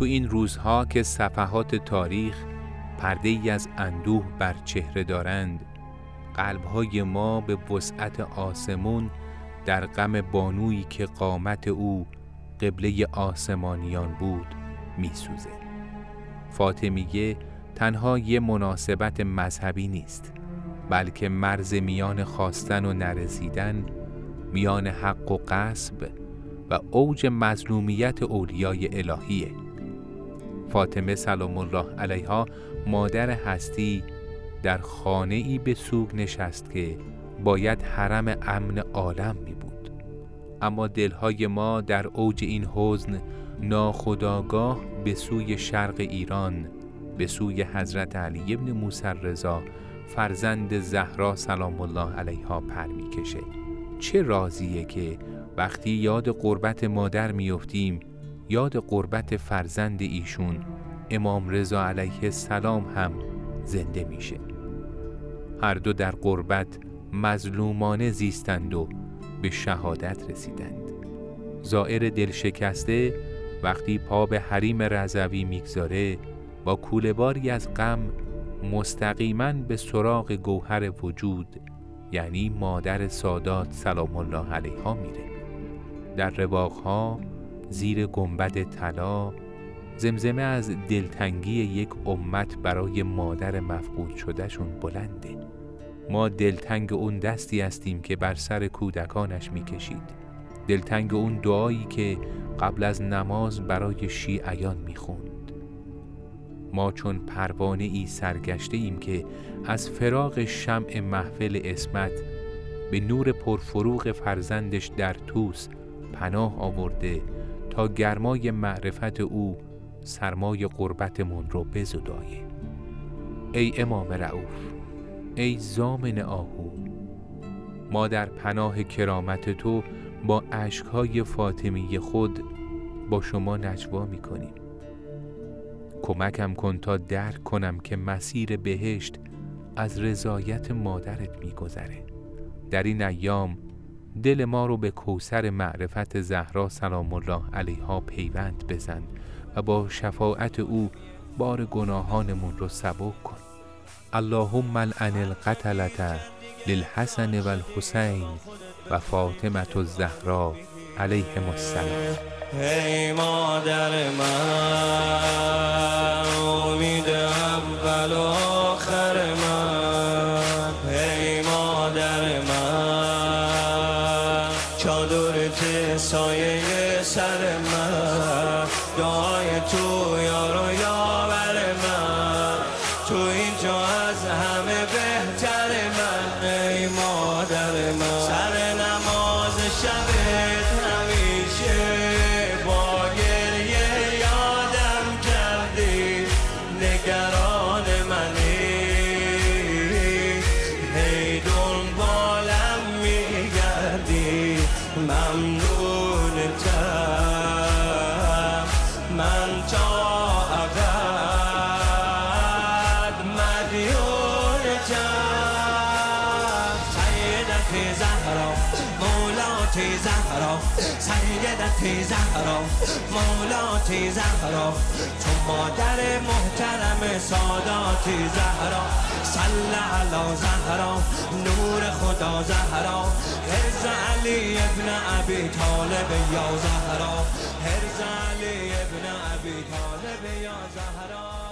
تو این روزها که صفحات تاریخ پرده ای از اندوه بر چهره دارند، قلب‌های ما به وسعت آسمون در غم بانویی که قامت او قبله آسمانیان بود می‌سوزه. فاطمیه تنها یه مناسبت مذهبی نیست، بلکه مرز میان خواستن و نرسیدن، میان حق و غصب و اوج مظلومیت اولیای الهیه. فاطمه سلام الله علیها مادر هستی در خانه‌ای به سوگ نشست که باید حرم امن عالم می بود. اما دلهای ما در اوج این حزن ناخودآگاه به سوی شرق ایران، به سوی حضرت علی ابن موسی رضا فرزند زهرا سلام الله علیها پر می کشه. چه رازیه که وقتی یاد غربت مادر می افتیم، یاد غربت فرزند ایشون امام رضا علیه السلام هم زنده میشه. هر دو در غربت مظلومانه زیستند و به شهادت رسیدند. زائر دل شکسته وقتی پا به حریم رضوی میگذاره، با کوله‌باری از غم مستقیما به سراغ گوهر وجود، یعنی مادر سادات سلام الله علیها میره. در رواقها زیر گنبد طلا زمزمه از دلتنگی یک امت برای مادر مفقود شدهشون بلنده. ما دلتنگ اون دستی هستیم که بر سر کودکانش میکشید، دلتنگ اون دعایی که قبل از نماز برای شیعیان میخوند. ما چون پروانه ای سرگشته ایم که از فراق شمع محفل عصمت به نور پرفروغ فرزندش در طوس پناه آورده تا گرمای معرفت او سرمای قربتمون رو بزدایه. ای امام رؤوف، ای ضامن آهو، ما در پناه کرامت تو با اشکهای فاطمی خود با شما نجوا میکنیم. کمکم کن تا درک کنم که مسیر بهشت از رضایت مادرت میگذره. در این ایام دل ما رو به کوثر معرفت زهرا سلام الله علیها پیوند بزن و با شفاعت او بار گناهانمون رو سبک کن. اللهم لعن القتلة للحسن و الحسین و فاطمة الزهرا علیهم السلام. ای مادر من، امید اول و آخر من، ای مادر من، چادرت سایه سر من، دعای تو یار و یاور من، تو اینجا از همه بهتر من. ای مادر من، سر نماز شبت همیشه با گریه یادم کردی، نگران منی، هی دنبالم میگردی، ممنونتم من تا ابد مدیونتم. سیدتی زهرا مولاتی زهرا، سیدتی زهرا مولاتی زهرا، تو مادر محترم ساداتی زهرا. صلی علی زهرا نور خدا زهرا، حرز علی ابن ابی طالب یا زهرا، حرز علی ابن ابی طالب یا زهرا.